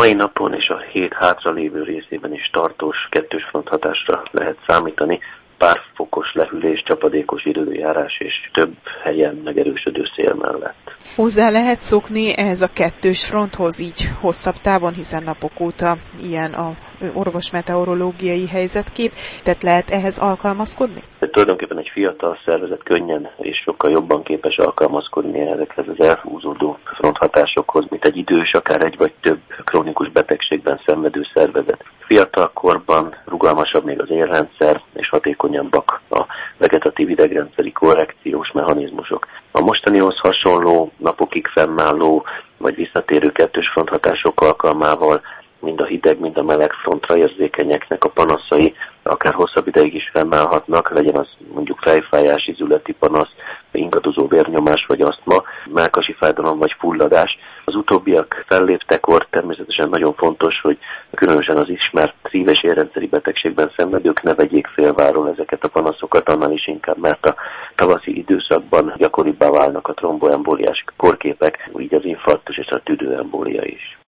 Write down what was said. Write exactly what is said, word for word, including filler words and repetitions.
mai napon és a hét hátralévő részében is tartós kettős fronthatásra lehet számítani. Pár fokos lehűlés, csapadékos időjárás és több helyen megerősödő szél mellett. Hozzá lehet szokni ehhez a kettős fronthoz így hosszabb távon, hiszen napok óta ilyen a orvosmeteorológiai helyzetkép, tehát lehet ehhez alkalmazkodni? De tulajdonképpen egy fiatal szervezet könnyen és sokkal jobban képes alkalmazkodni ezekhez az elhúzódó fronthatásokhoz, mint egy idős, akár egy vagy több krónikus betegségben szenvedő szervezet. Fiatal korban rugalmasabb még az érrendszer, és hatékonyabbak a vegetatív idegrendszeri korrekciós mechanizmusok. A mostanihoz hasonló, napokig fennálló vagy visszatérő kettős fronthatások alkalmával mind a hideg, mind a meleg frontra érzékenyeknek a panaszai akár hosszabb ideig is fennállhatnak, legyen az mondjuk fejfájás, izületi panasz, ingadozó vérnyomás vagy asztma, mellkasi fájdalom vagy fulladás. Az utóbbiak felléptekor természetesen nagyon fontos, hogy különösen az ismert szív- és érrendszeri betegségben szenvedők ne vegyék félváról ezeket a panaszokat, annál is inkább, mert a tavaszi időszakban gyakoribbá válnak a tromboembóliás kórképek, így az infarktus és a tüdőembólia is.